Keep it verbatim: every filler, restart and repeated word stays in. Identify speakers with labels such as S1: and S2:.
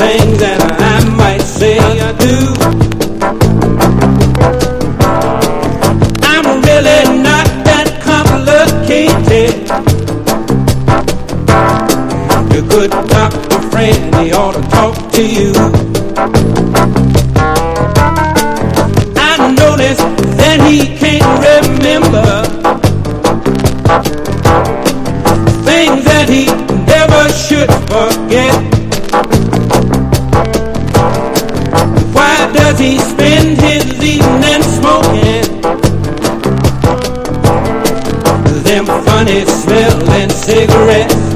S1: things that I might say I do. I'm really not that complicated. Your good doctor friend, he ought to talk to you. I noticed that he can't remember things that he never should forget. Why does he spend his evening smoking them funny smelling cigarettes?